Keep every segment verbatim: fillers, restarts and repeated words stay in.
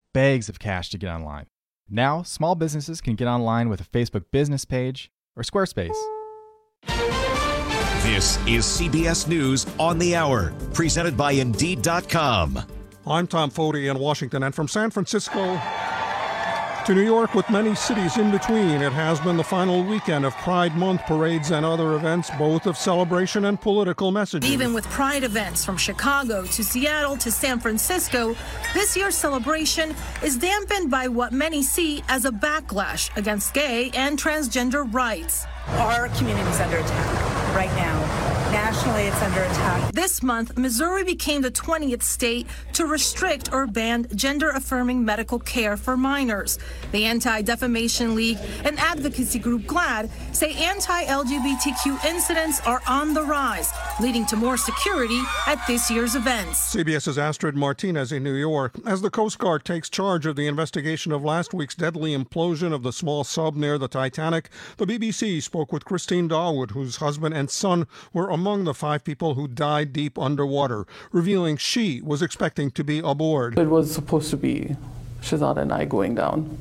bags of cash to get online. Now, small businesses can get online with a Facebook business page or Squarespace. This is C B S News on the Hour, presented by Indeed dot com. I'm Tom Foti in Washington, and from San Francisco to New York, with many cities in between, it has been the final weekend of Pride Month parades and other events, both of celebration and political messages. Even with Pride events from Chicago to Seattle to San Francisco, this year's celebration is dampened by what many see as a backlash against gay and transgender rights. Our community is under attack right now. Nationally, it's under attack. This month, Missouri became the twentieth state to restrict or ban gender-affirming medical care for minors. The Anti-Defamation League and advocacy group GLAAD say anti-L G B T Q incidents are on the rise, leading to more security at this year's events. CBS's Astrid Martinez in New York. As the Coast Guard takes charge of the investigation of last week's deadly implosion of the small sub near the Titanic, the B B C spoke with Christine Dawood, whose husband and son were among the five people who died deep underwater, revealing she was expecting to be aboard. It was supposed to be Shahzad and I going down,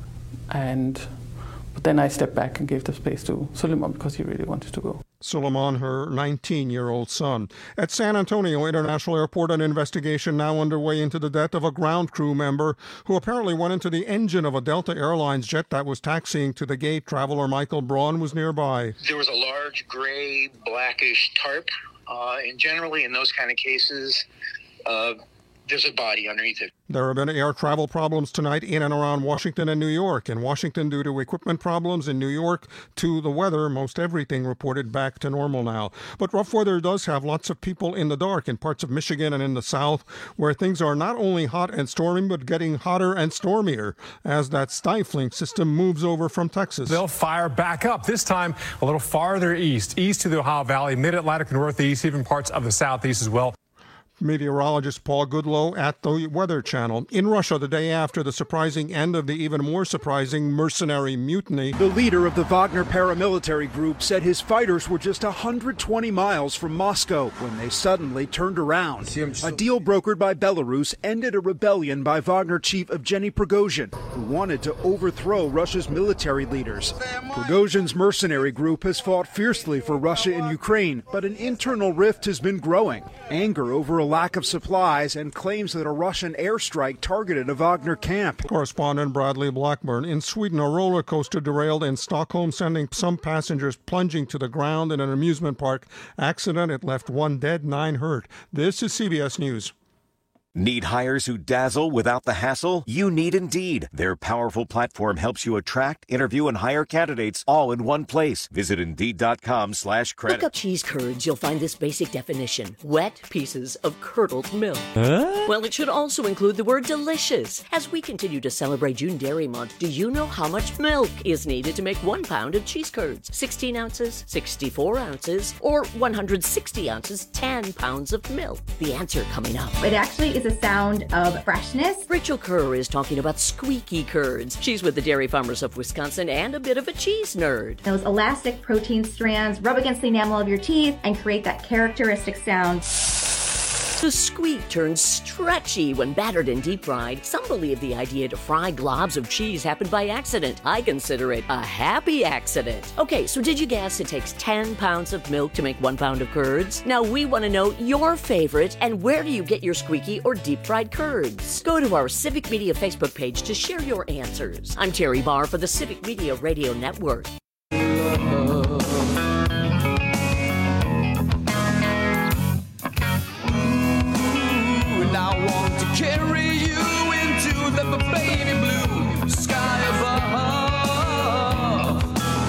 and but then I stepped back and gave the space to Suleiman because he really wanted to go. Suleiman, her nineteen-year-old son. At San Antonio International Airport, an investigation now underway into the death of a ground crew member who apparently went into the engine of a Delta Airlines jet that was taxiing to the gate. Traveler Michael Braun was nearby. There was a large gray, blackish tarp, uh, and generally in those kind of cases, uh, there's a body underneath it. There have been air travel problems tonight in and around Washington and New York. In Washington, due to equipment problems. In New York, to the weather. Most everything reported back to normal now. But rough weather does have lots of people in the dark in parts of Michigan and in the South, where things are not only hot and stormy, but getting hotter and stormier as that stifling system moves over from Texas. They'll fire back up, this time a little farther east, east to the Ohio Valley, mid-Atlantic, Northeast, even parts of the Southeast as well. Meteorologist Paul Goodloe at the Weather Channel. In Russia, the day after the surprising end of the even more surprising mercenary mutiny, the leader of the Wagner paramilitary group said his fighters were just one hundred twenty miles from Moscow when they suddenly turned around. A deal brokered by Belarus ended a rebellion by Wagner chief Evgeny Prigozhin, who wanted to overthrow Russia's military leaders. Prigozhin's mercenary group has fought fiercely for Russia in Ukraine, but an internal rift has been growing. Anger over a lack of supplies and claims that a Russian airstrike targeted a Wagner camp. Correspondent Bradley Blackburn. In Sweden, a roller coaster derailed in Stockholm, sending some passengers plunging to the ground in an amusement park accident. It left one dead, nine hurt. This is C B S News. Need hires who dazzle without the hassle? You need Indeed. Their powerful platform helps you attract, interview, and hire candidates all in one place. Visit Indeed.com slash credit. Look up cheese curds. You'll find this basic definition. Wet pieces of curdled milk. Huh? Well, it should also include the word delicious. As we continue to celebrate June Dairy Month, do you know how much milk is needed to make one pound of cheese curds? sixteen ounces, sixty-four ounces, or one hundred sixty ounces, ten pounds of milk? The answer coming up. It actually is a sound of freshness. Rachel Kerr is talking about squeaky curds. She's with the Dairy Farmers of Wisconsin and a bit of a cheese nerd. Those elastic protein strands rub against the enamel of your teeth and create that characteristic sound. The squeak turns stretchy when battered and deep fried. Some believe the idea to fry globs of cheese happened by accident. I consider it a happy accident. Okay, so did you guess it takes ten pounds of milk to make one pound of curds? Now we want to know your favorite and where do you get your squeaky or deep fried curds? Go to our Civic Media Facebook page to share your answers. I'm Terry Barr for the Civic Media Radio Network. I want to carry you into the baby blue sky above.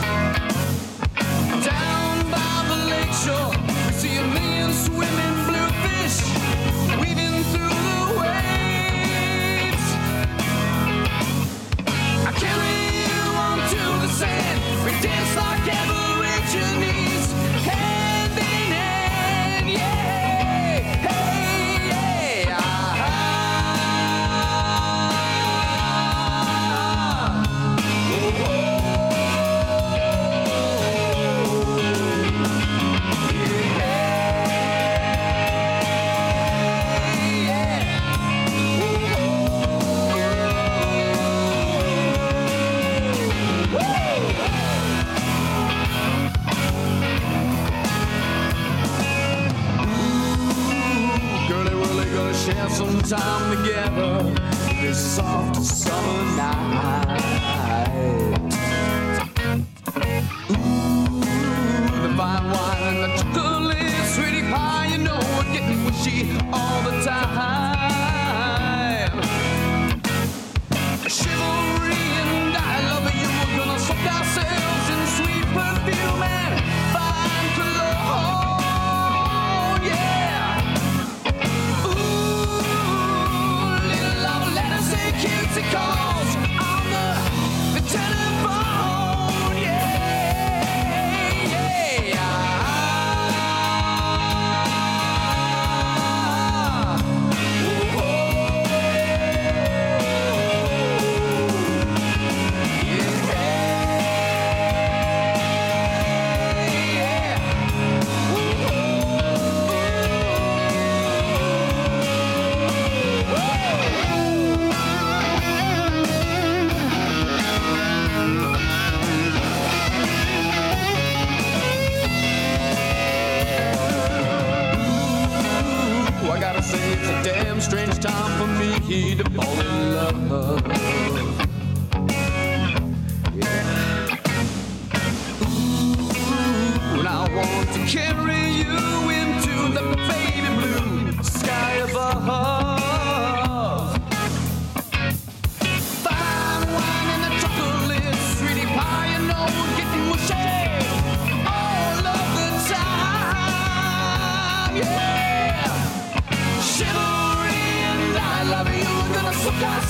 Down by the lakeshore, see a million swimming bluefish weaving through the waves. I carry you onto the sand, we dance like ever. time together this soft summer night. Ooh, the fine wine and the chocolate, sweetie pie, you know we're getting wishy all the time. Chivalry and I love you, we're gonna soak ourselves in sweet perfume and fine cologne, yeah. Ooh, little love, let us say cutesy calls on the, the telephone, yeah, yeah. I gotta say it's a damn strange time for me to fall in love. Yeah. Ooh, and I want to carry you into the baby blue sky above. Fine wine and the chocolate, sweetie pie, you know we're getting mushy all of the time, yeah. Chivalry and I love you, we're gonna soak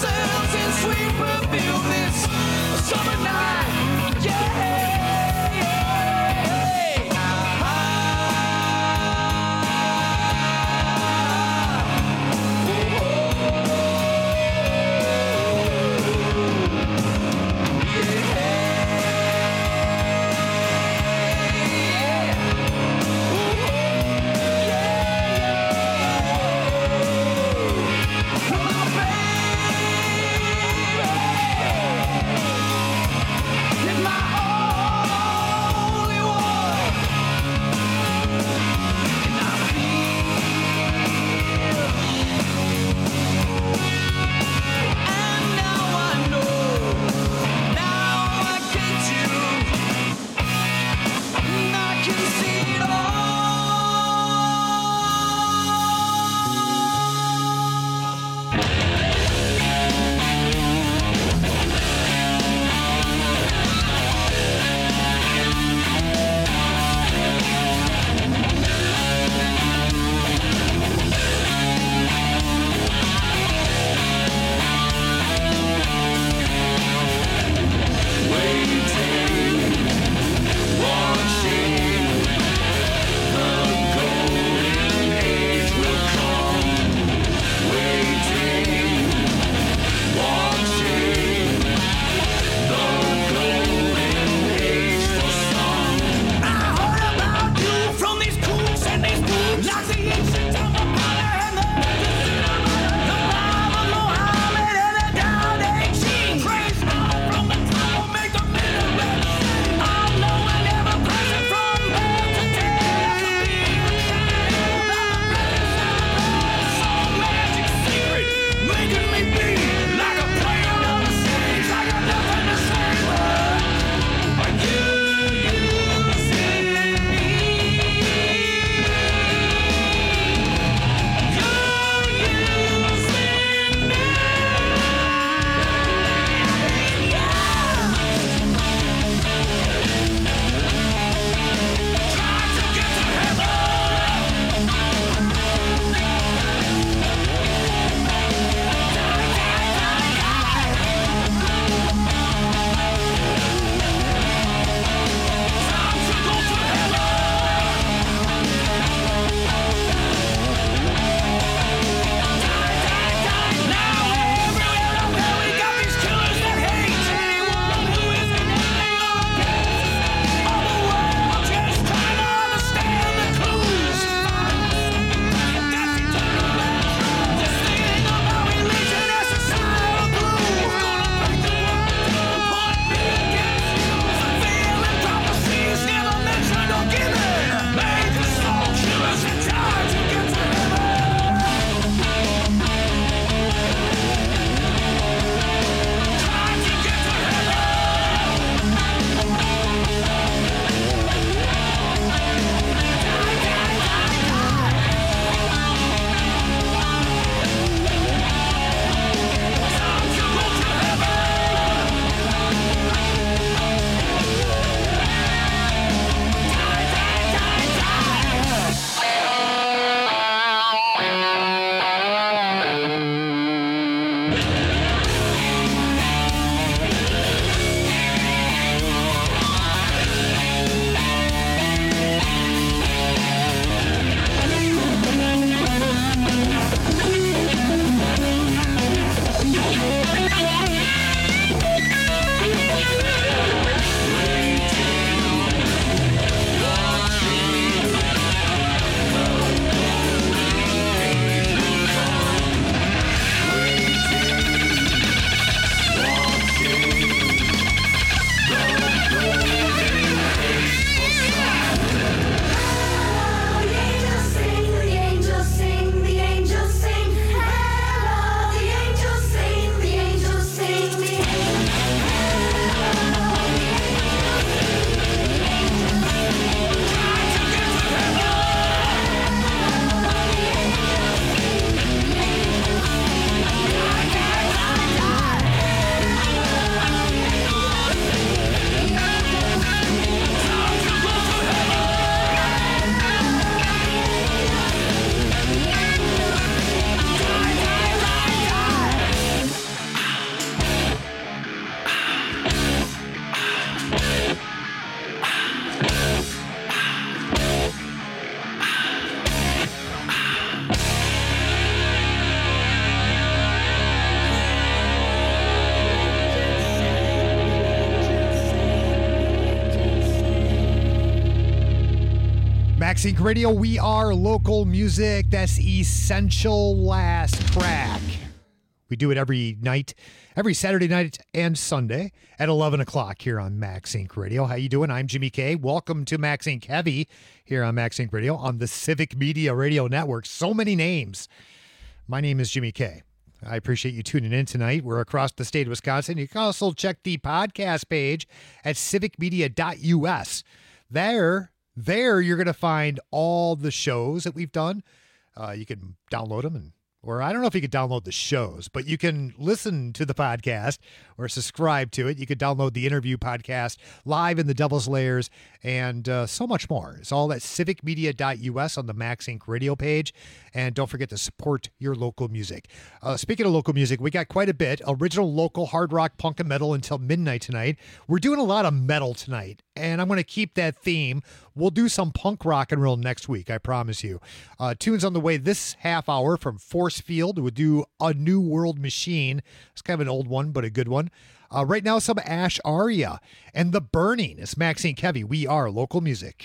MaxInc Radio, we are local music. That's Essential Last Track. We do it every night, every Saturday night and Sunday at eleven o'clock here on MaxInc Radio. How you doing? I'm Jimmy K. Welcome to MaxInc Heavy here on MaxInc Radio on the Civic Media Radio Network. So many names. My name is Jimmy K. I appreciate you tuning in tonight. We're across the state of Wisconsin. You can also check the podcast page at civic media dot U S. There, there you're going to find all the shows that we've done. Uh, you can download them, and or I don't know if you could download the shows, but you can listen to the podcast or subscribe to it. You could download the interview podcast, Live in the Devil's Layers, and uh, so much more. It's all at civic media dot U S on the MaxInc Radio page. And don't forget to support your local music. Uh, speaking of local music, we got quite a bit. Original local hard rock, punk, and metal until midnight tonight. We're doing a lot of metal tonight, and I'm going to keep that theme. We'll do some punk rock and roll next week, I promise you. Uh, tunes on the way this half hour from Force Field. We'll do A New World Machine. It's kind of an old one, but a good one. Uh, right now, some Ash Aria and The Burning. It's MaxInc Heavy. We are local music.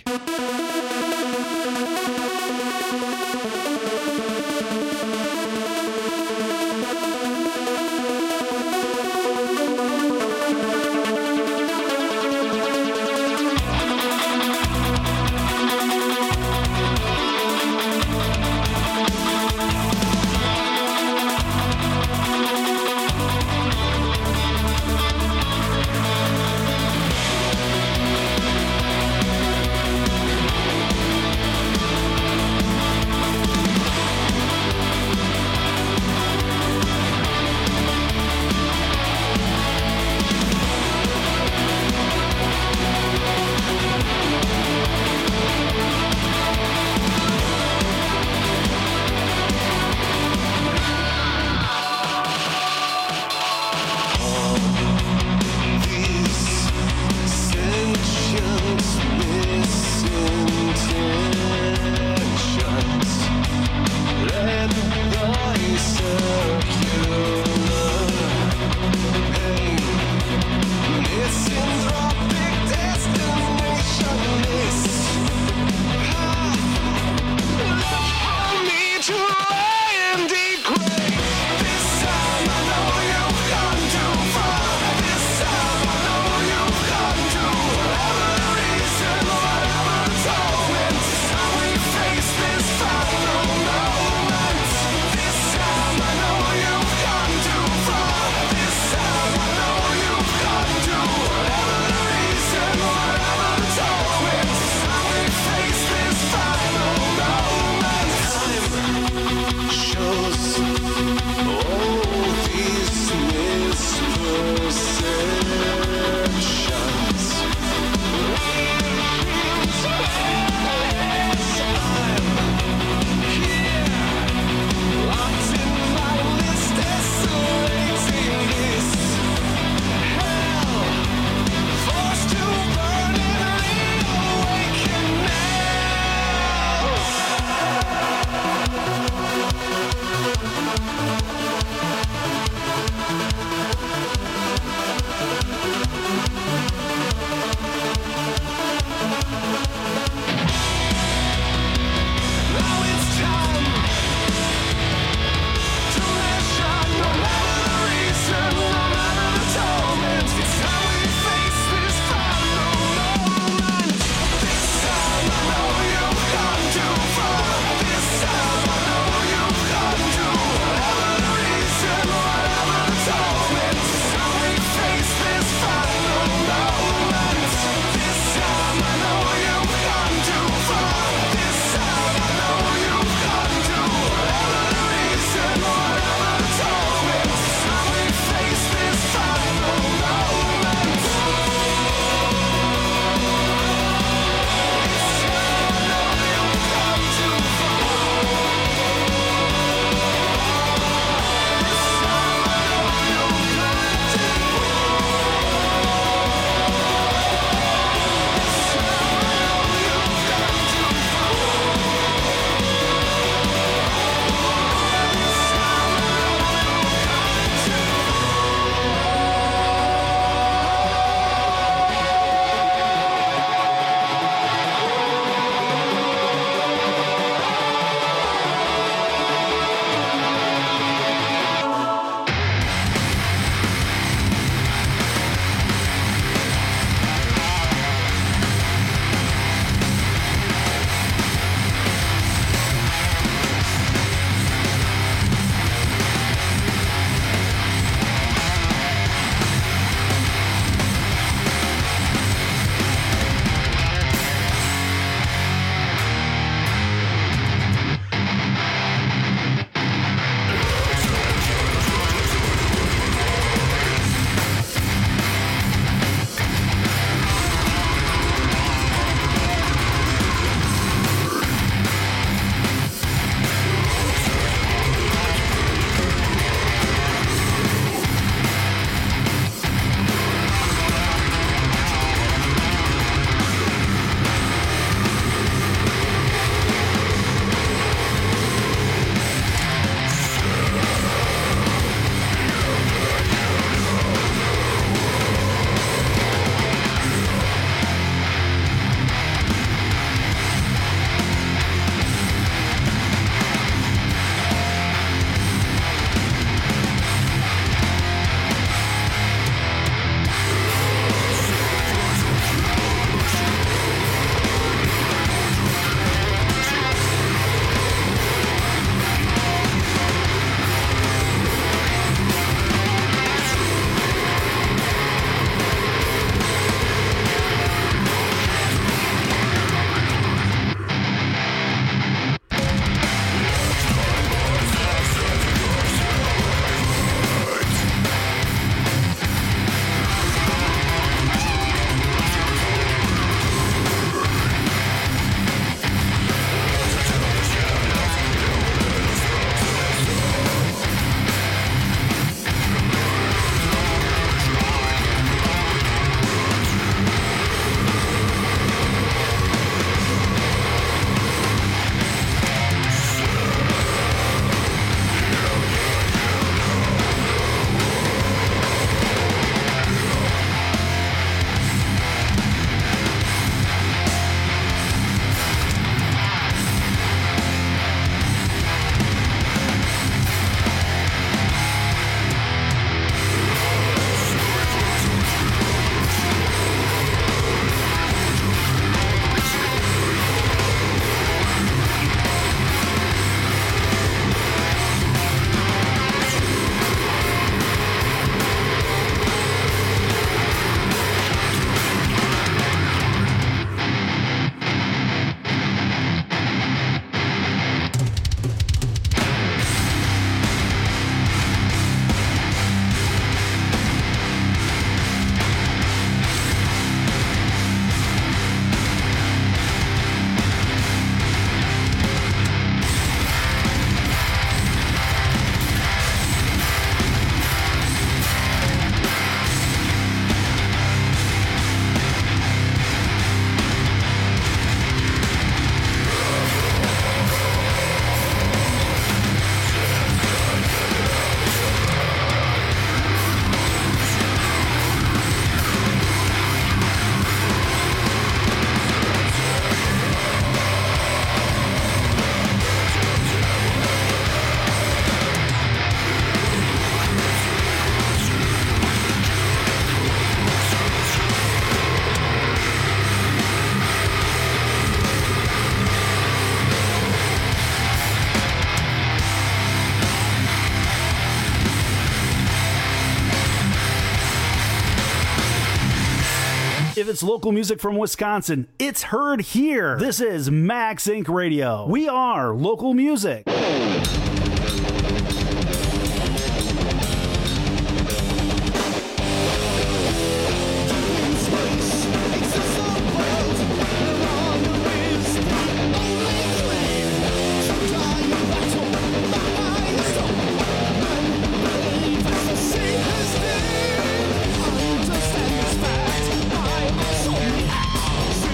If it's local music from Wisconsin, it's heard here. This is Max Inc Radio. We are local music.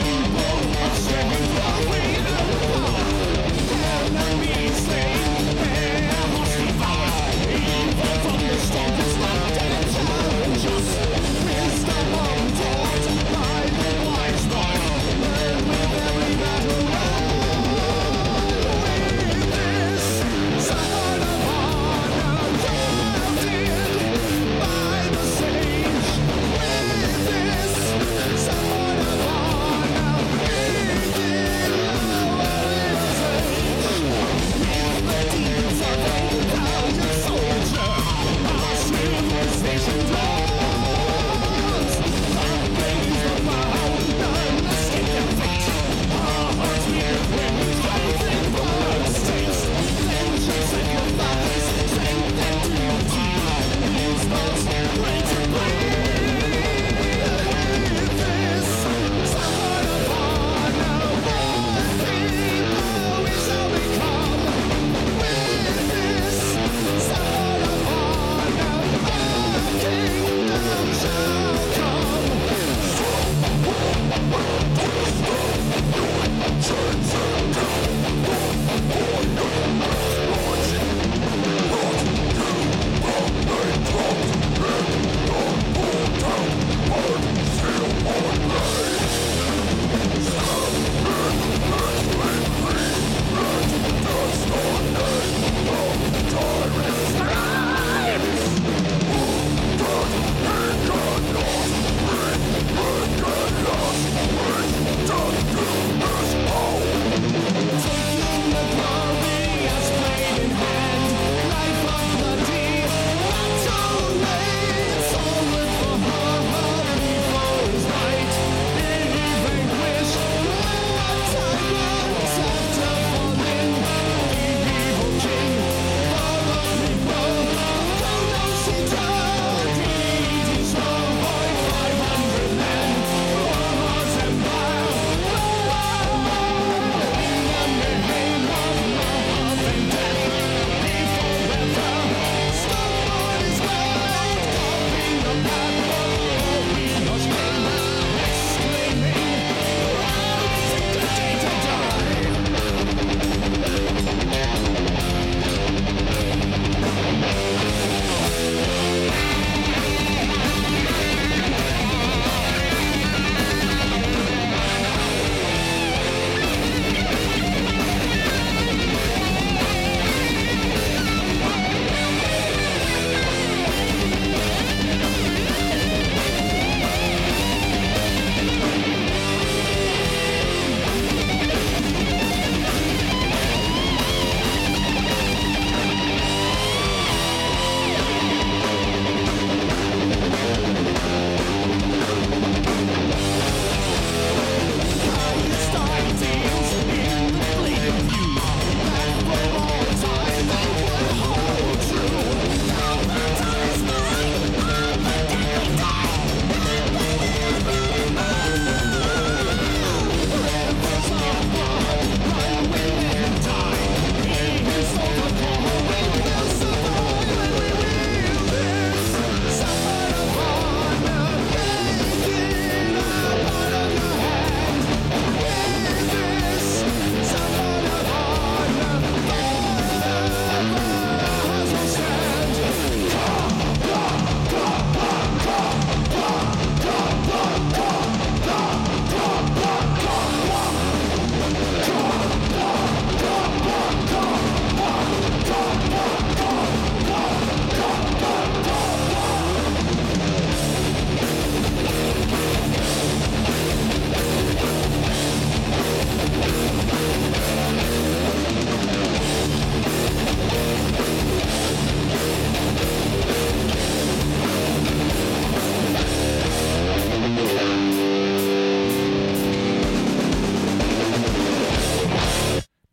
Enemies, they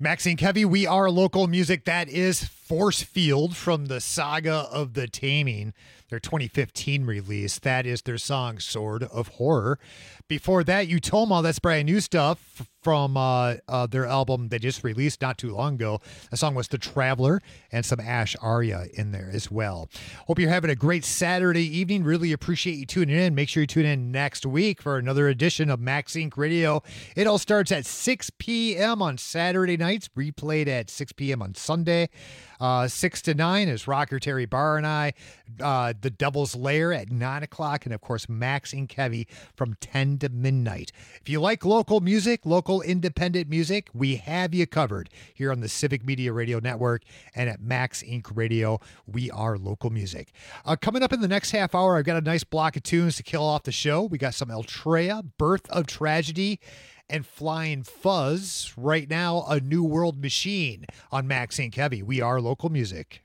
Maxine Kevy, we are local music. That is Force Field from the Saga of the Taming, their twenty fifteen release. That is their song Sword of Horror. Before that, Utoma, that's brand new stuff from uh, uh, their album they just released not too long ago. The song was The Traveler, and some Ash Arya in there as well. Hope you're having a great Saturday evening. Really appreciate you tuning in. Make sure you tune in next week for another edition of Max Inc Radio. It all starts at six p.m. on Saturday nights, replayed at six p.m. on Sunday. Uh, six to nine is Rocker Terry Barr and I. Uh, the Devil's Lair at nine o'clock. And, of course, Max and Kevy from ten to midnight. If you like local music, local independent music, we have you covered here on the Civic Media Radio Network and at Max Incorporated Radio. We are local music. Uh, coming up in the next half hour, I've got a nice block of tunes to kill off the show. We got some Eltrea, Birth of Tragedy, and Flying Fuzz. Right now, A New World Machine on Max and Kevy. We are local music.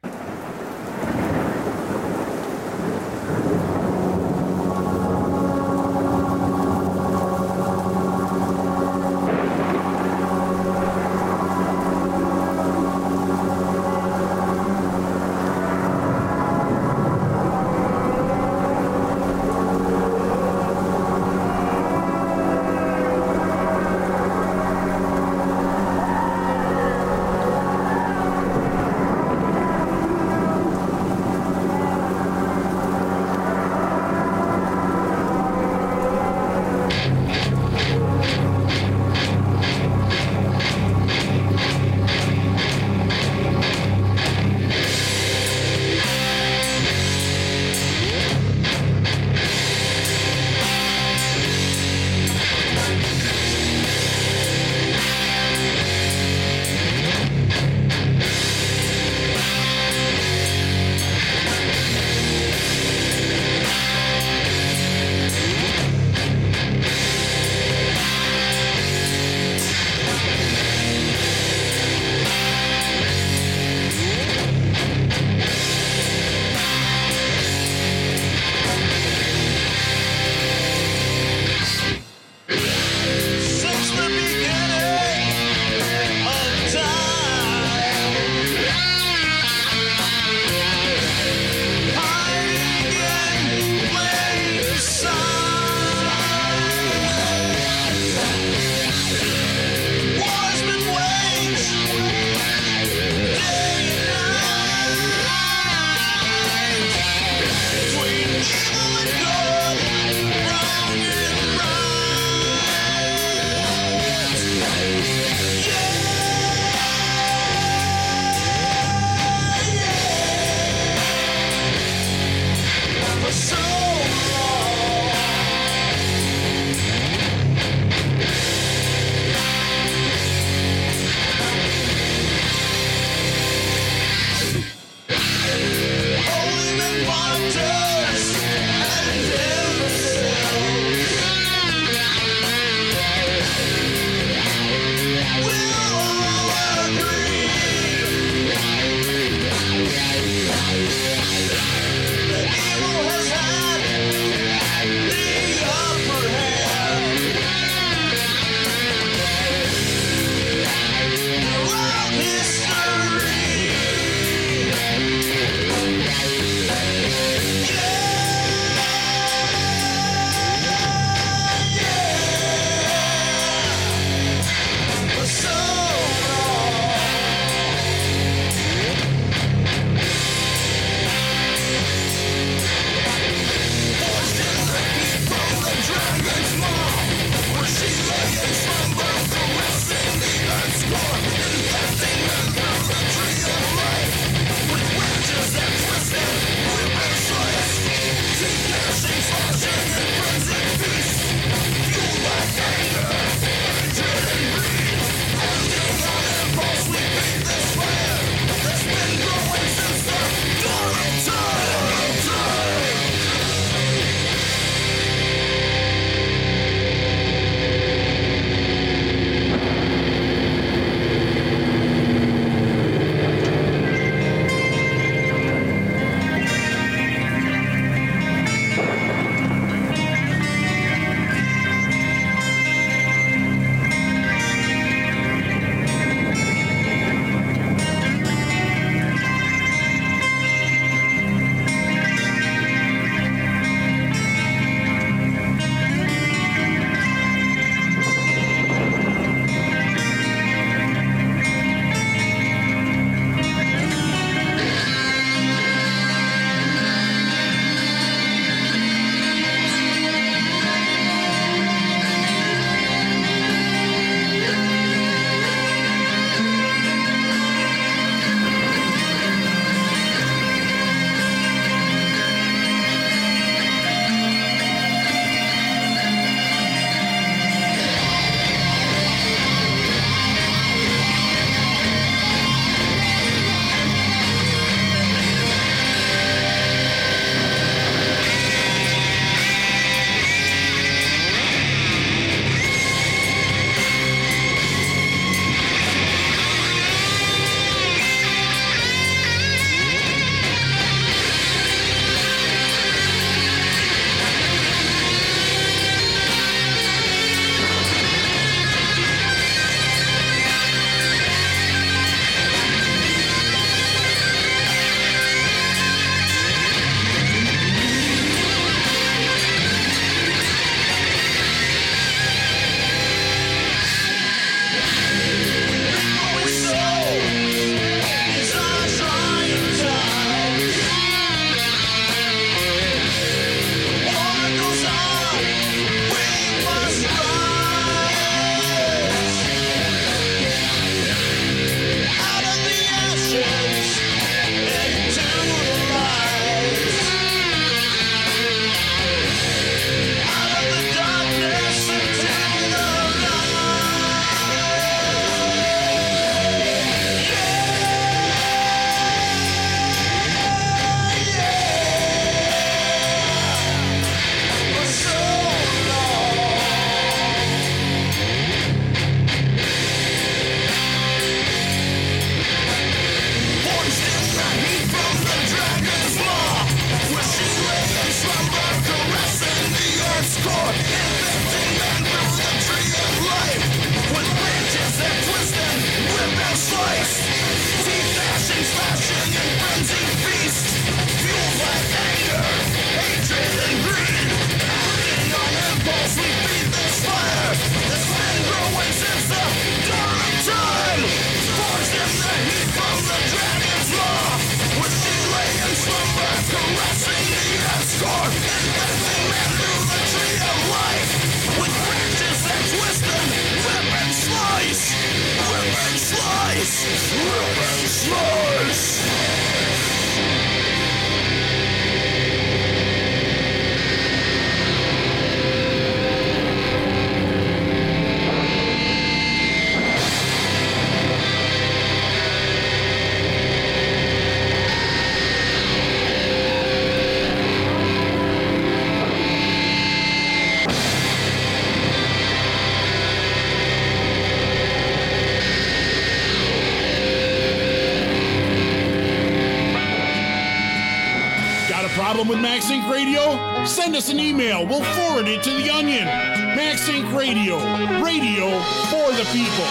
problem with MaxInc Radio? Send us an email. We'll forward it to the Onion. MaxInc Radio. Radio for the people.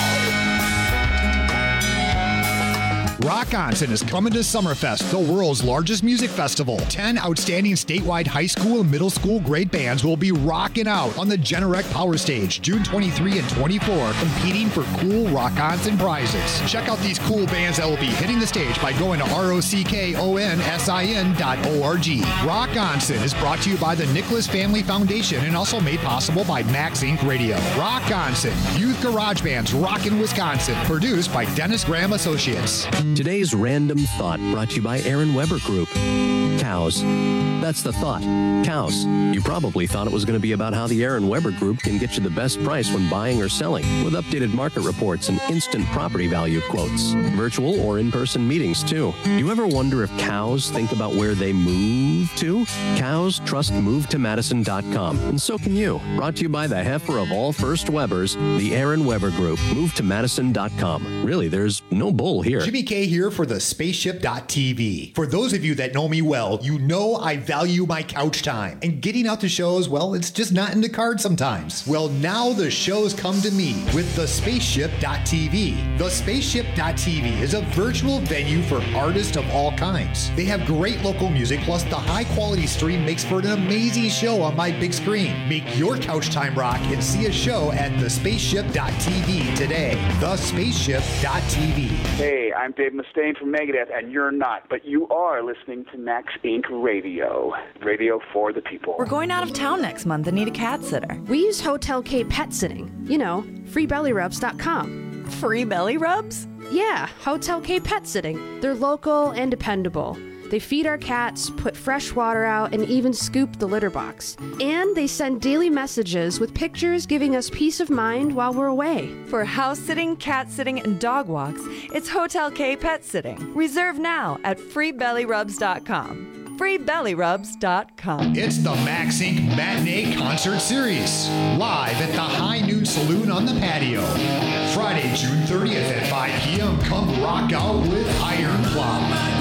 Rock Onsen is coming to Summerfest, the world's largest music festival. Ten outstanding statewide high school and middle school grade bands will be rocking out on the Generac Power Stage June twenty-third and twenty-fourth, competing for cool Rock Onsen prizes. Check out these cool bands that will be hitting the stage by going to R O C K O N S I N dot org. Rock Onsen is brought to you by the Nicholas Family Foundation and also made possible by MaxInc Radio. Rock Onsen, youth garage bands rockin' Wisconsin, produced by Dennis Graham Associates. Today's random thought brought to you by Aaron Weber Group. Cows. That's the thought. Cows. You probably thought it was going to be about how the Aaron Weber Group can get you the best price when buying or selling, with updated market reports and instant property value quotes. Virtual or in-person meetings, too. You ever wonder if cows think about where they move to? Cows trust move to madison dot com, and so can you. Brought to you by the heifer of all first Webers, the Aaron Weber Group. move to madison dot com. Really, there's no bull here. Jimmy K here for the spaceship dot t v. For those of you that know me well, you know I value my couch time. And getting out to shows, well, it's just not in the cards sometimes. Well, now the shows come to me with the spaceship dot t v. The spaceship dot t v is a virtual venue for artists of all kinds. They have great local music, plus the high quality stream makes for an amazing show on my big screen. Make your couch time rock and see a show at the spaceship dot t v today. the spaceship dot t v. Hey, I'm Dave Mustaine from Megadeth, and you're not, but you are listening to MaxInc Radio. Radio for the people. We're going out of town next month and need a cat sitter. We use Hotel K Pet Sitting. You know, free belly rubs dot com. Free belly rubs? Yeah, Hotel K Pet Sitting. They're local and dependable. They feed our cats, put fresh water out, and even scoop the litter box. And they send daily messages with pictures giving us peace of mind while we're away. For house sitting, cat sitting, and dog walks, it's Hotel K Pet Sitting. Reserve now at free belly rubs dot com. free belly rubs dot com. It's the MaxInc Matinee Concert Series, live at the High Noon Saloon on the patio. Friday, June thirtieth at five p.m. Come rock out with Iron Cloud.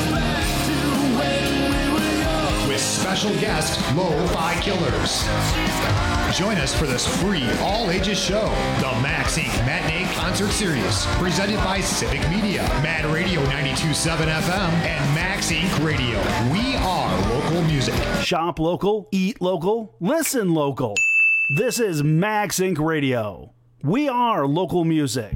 With special guest, Lo-Fi Killers. Join us for this free all-ages show, the MaxInc Matinee Concert Series, presented by Civic Media, Mad Radio ninety-two point seven F M, and MaxInc Radio. We are local music. Shop local, eat local, listen local. This is MaxInc Radio. We are local music.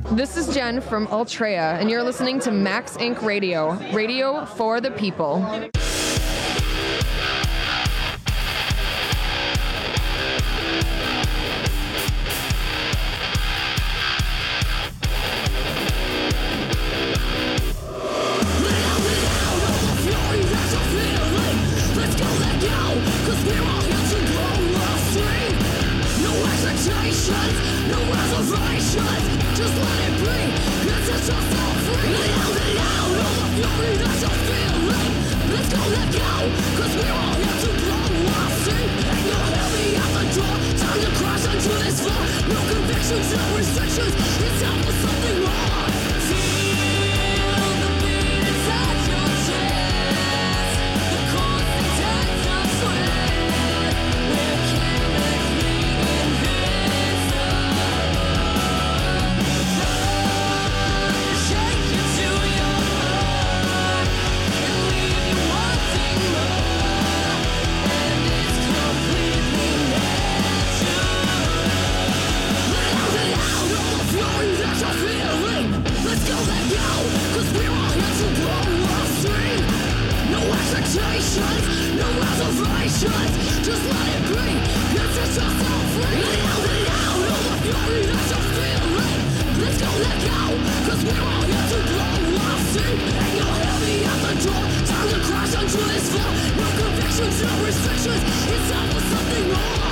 This is Jen from Ultrea, and you're listening to Max Inc Radio, radio for the people. No reservations, just let it be. Let's set yourself free. Let out, let out, all the fury that you're feeling. Let's go, let go, cause we're all here to blow our steam. And you're heavy at the door, time to crash onto this floor. No convictions, no restrictions, it's time for something more. Feel the beat inside your chest, the chords that take your sweat. We're chemically invincible. Shake you to your heart and leave you wanting more, and it's completely natural. Let out, let out all the fury that you're feeling. Let's go, let go, cause we're all here to blow our steam. No expectations, no reservations, just let it be, and set yourself free. Let out, let out all the fury that you're feeling. Let's go, let go, cause we're all here to blow our steam. And you're heavy at the door, time to crash onto this floor. No convictions, no restrictions, it's time for something more.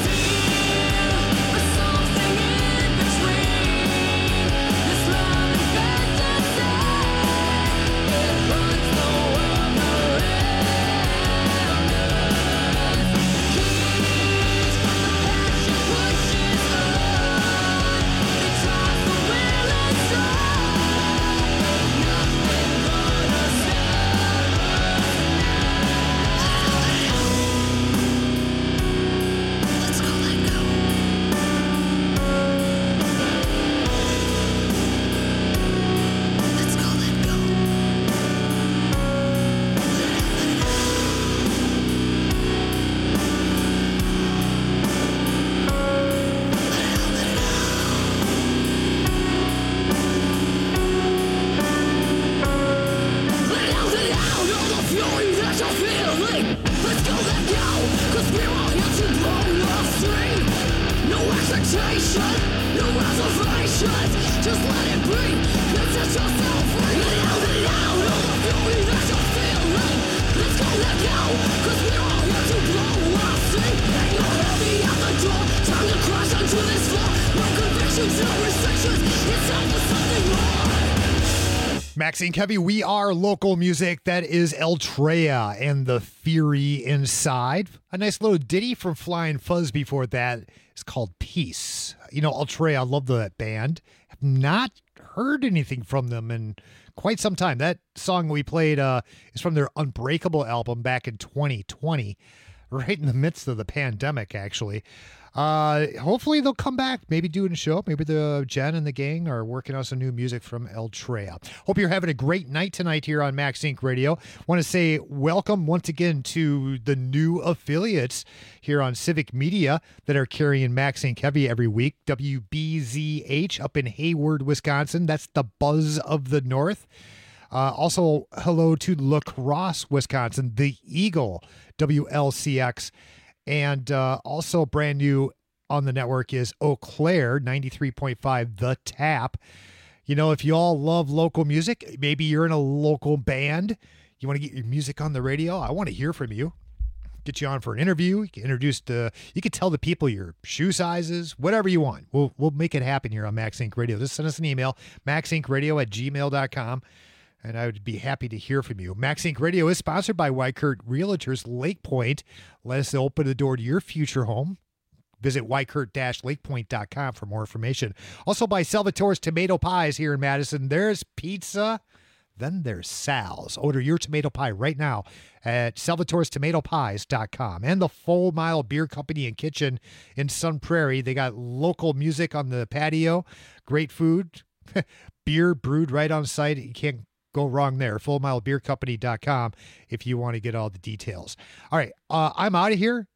Feel something in between this love and fantasy. It runs the world around us. Keeps the passion pushes on. It drives the will inside. Nothing gonna stop us now. Let's go, let go. Let's go, let go. Let out, let out all the fury that you're feeling. Let's go, let go, cause we're all here to blow our steam. No expectation, no reservations, just let it be, and set yourself free. Let out, let out all the fury that you're feeling. Let's go, let go, cause we're all here to blow our steam. And you're heavy at the door, time to crash onto this floor. No convictions, no restrictions, it's time for something more. Maxine Kevy, we are local music. That is Ultrea and the Fury Inside. A nice little ditty from Flying Fuzz before that is called Peace. You know, Ultrea, I love that band. Have not heard anything from them in quite some time. That song we played uh, is from their Unbreakable album back in twenty twenty, right in the midst of the pandemic, actually. Uh, hopefully they'll come back, maybe doing a show. Maybe the Jen and the gang are working on some new music from Ultrea. Hope you're having a great night tonight here on Max Inc Radio. Want to say welcome once again to the new affiliates here on Civic Media that are carrying Max Inc Heavy every week. W B Z H up in Hayward, Wisconsin. That's the buzz of the North. Uh, also, hello to La Crosse, Wisconsin, the Eagle, W L C X. And uh, also brand new on the network is Eau Claire, ninety-three point five, The Tap. You know, if you all love local music, maybe you're in a local band, you want to get your music on the radio, I want to hear from you. Get you on for an interview. You can introduce the, you can tell the people your shoe sizes, whatever you want. We'll we'll make it happen here on Max Inc Radio. Just send us an email, maxinkradio at gmail dot com. And I would be happy to hear from you. Max Inc Radio is sponsored by Weichert Realtors Lake Point. Let us open the door to your future home. Visit weichert dash lakepoint dot com for more information. Also by Salvatore's Tomato Pies here in Madison. There's pizza, then there's Sal's. Order your tomato pie right now at salvatores tomato pies dot com. And the Full Mile Beer Company and Kitchen in Sun Prairie. They got local music on the patio, great food, beer brewed right on site. You can't go wrong there. full mile beer company dot com if you want to get all the details. All right, uh, I'm out of here.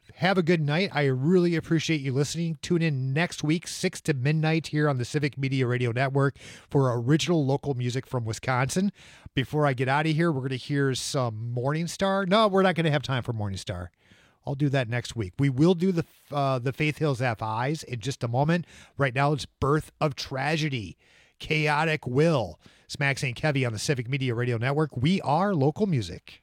Have a good night. I really appreciate you listening. Tune in next week, six to midnight here on the Civic Media Radio Network for original local music from Wisconsin. Before I get out of here, we're going to hear some Morning Star. No, we're not going to have time for Morning Star. I'll do that next week. We will do the uh, the Faith Hills F Is in just a moment. Right now, it's Birth of Tragedy, Chaotic Will. It's Max and Kevy on the Civic Media Radio Network. We are local music.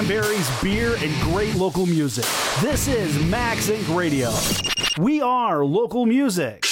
cranberries, beer, and great local music. This is Max Inc Radio. We are local music.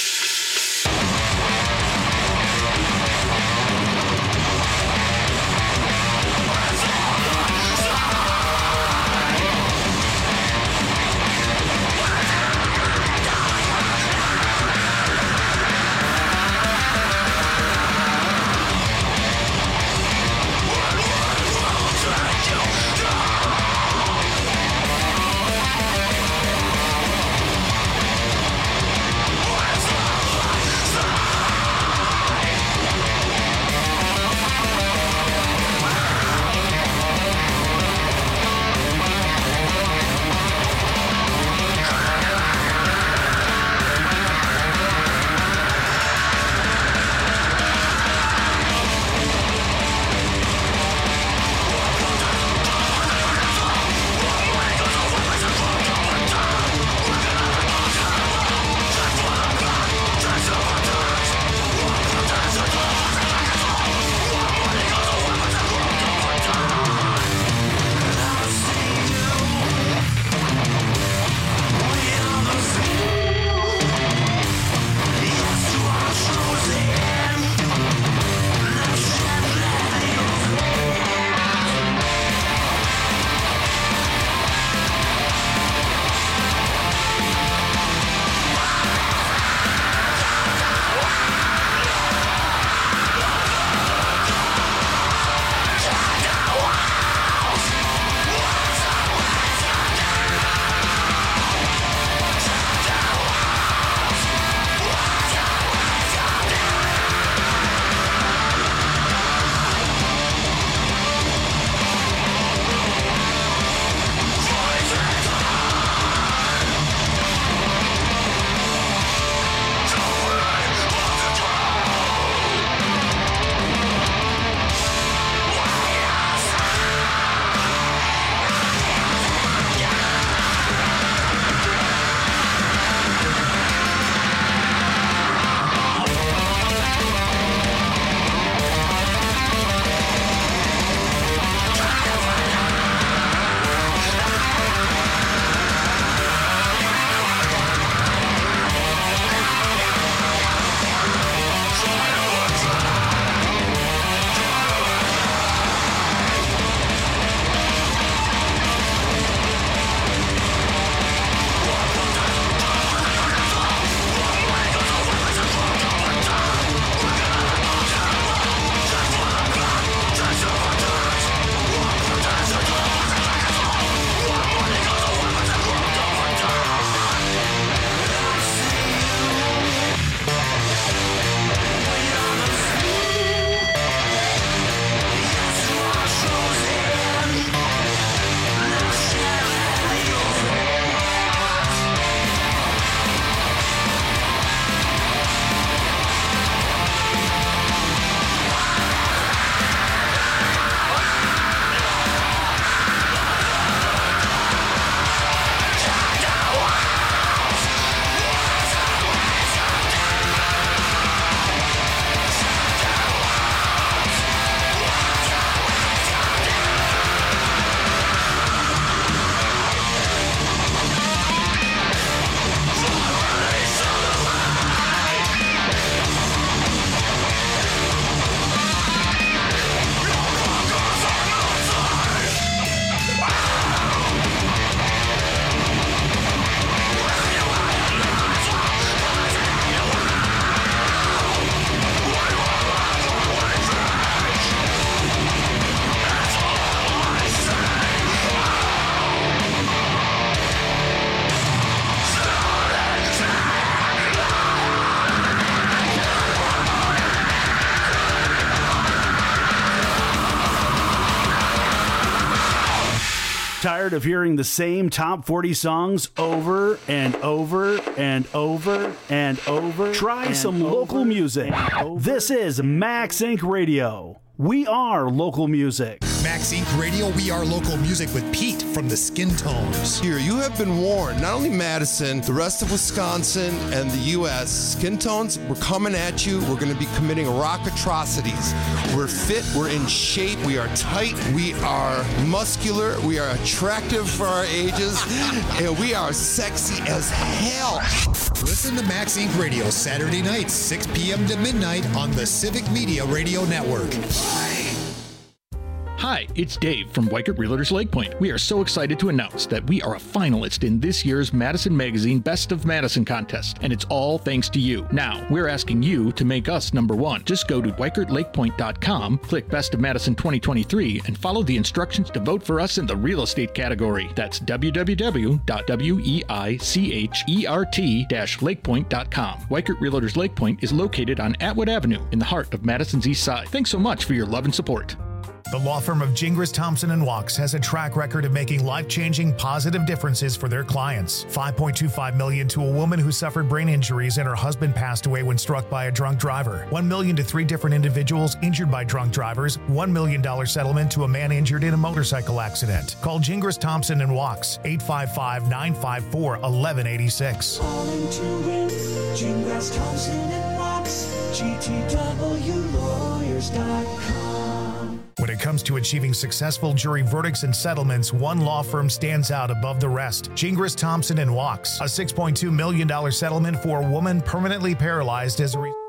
Tired of hearing the same top forty songs over and over and over and over? Try and some over local music. This is Max Inc Radio. We are local music. Max Incorporated. Radio, we are local music with Pete from the Skin Tones. Here, you have been warned. Not only Madison, the rest of Wisconsin and the U S Skin Tones, we're coming at you. We're going to be committing rock atrocities. We're fit. We're in shape. We are tight. We are muscular. We are attractive for our ages. And we are sexy as hell. Listen to Max Incorporated. Radio Saturday nights, six p.m. to midnight on the Civic Media Radio Network. Hi, it's Dave from Weikert Realtors Lake Point. We are so excited to announce that we are a finalist in this year's Madison Magazine Best of Madison contest, and it's all thanks to you. Now, we're asking you to make us number one. Just go to weikert lake point dot com, click Best of Madison twenty twenty-three, and follow the instructions to vote for us in the real estate category. That's w w w dot weikert dash lake point dot com. Weikert Realtors Lake Point is located on Atwood Avenue in the heart of Madison's East Side. Thanks so much for your love and support. The law firm of Gingras, Thompson and Wachs has a track record of making life-changing positive differences for their clients. five point two five million dollars to a woman who suffered brain injuries and her husband passed away when struck by a drunk driver. one million dollars to three different individuals injured by drunk drivers. one million dollars settlement to a man injured in a motorcycle accident. Call Gingras, Thompson and Wachs, eight five five, nine five four, one one eight six. Calling to win, Gingras, Thompson and Wachs, G T W lawyers dot com. When it comes to achieving successful jury verdicts and settlements, one law firm stands out above the rest. Gingras, Thompson and Wachs. A six point two million dollars settlement for a woman permanently paralyzed as a result